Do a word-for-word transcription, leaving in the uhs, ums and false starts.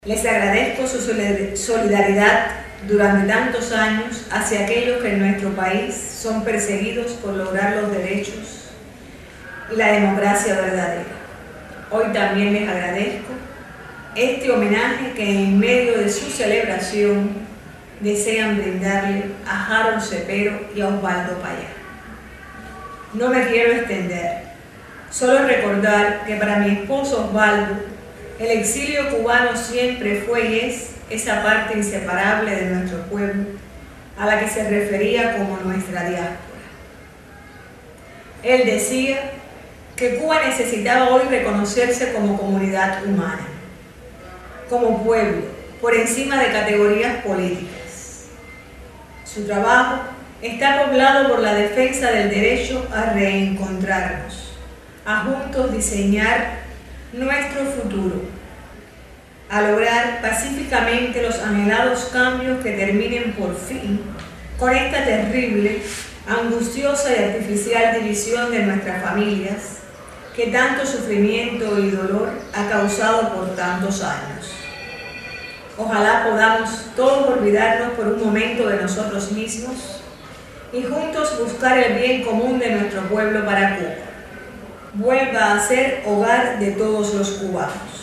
Les agradezco su solidaridad durante tantos años hacia aquellos que en nuestro país son perseguidos por lograr los derechos y la democracia verdadera. Hoy también les agradezco este homenaje que en medio de su celebración desean brindarle a Harold Cepero y a Osvaldo Payá. No me quiero extender, solo recordar que para mi esposo Osvaldo, el exilio cubano siempre fue y es esa parte inseparable de nuestro pueblo a la que se refería como nuestra diáspora. Él decía que Cuba necesitaba hoy reconocerse como comunidad humana, como pueblo, por encima de categorías políticas. Su trabajo está poblado por la defensa del derecho a reencontrarnos, a juntos diseñar nuestro futuro, a lograr pacíficamente los anhelados cambios que terminen por fin con esta terrible, angustiosa y artificial división de nuestras familias que tanto sufrimiento y dolor ha causado por tantos años. Ojalá podamos todos olvidarnos por un momento de nosotros mismos y juntos buscar el bien común de nuestro pueblo para Cuba vuelva a ser hogar de todos los cubanos.